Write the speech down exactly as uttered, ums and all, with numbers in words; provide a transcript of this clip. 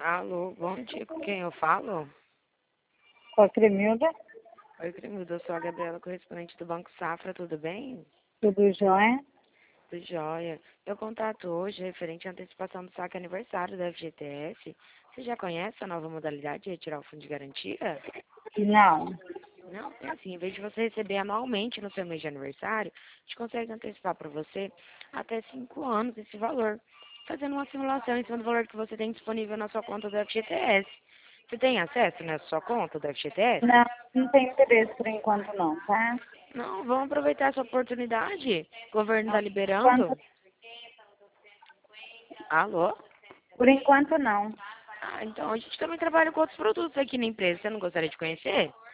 Alô, bom dia, com quem eu falo? Com a Cremilda, Oi, Cremilda, eu sou a Gabriela, correspondente do Banco Safra, tudo bem? tudo jóia? Tudo jóia. Eu contato hoje referente à antecipação do saque aniversário da F G T S. Você já conhece a nova modalidade de retirar o fundo de garantia? Não. Não, é assim, em vez de você receber anualmente no seu mês de aniversário, a gente consegue antecipar para você até cinco anos esse valor, fazendo uma simulação em cima do valor que você tem disponível na sua conta do F G T S. Você tem acesso na sua conta do F G T S? Não, não tem interesse por enquanto não, tá? Não, vamos aproveitar essa oportunidade. O governo está liberando. Enquanto, Alô? por enquanto não. Ah, então a gente também trabalha com outros produtos aqui na empresa. Você não gostaria de conhecer?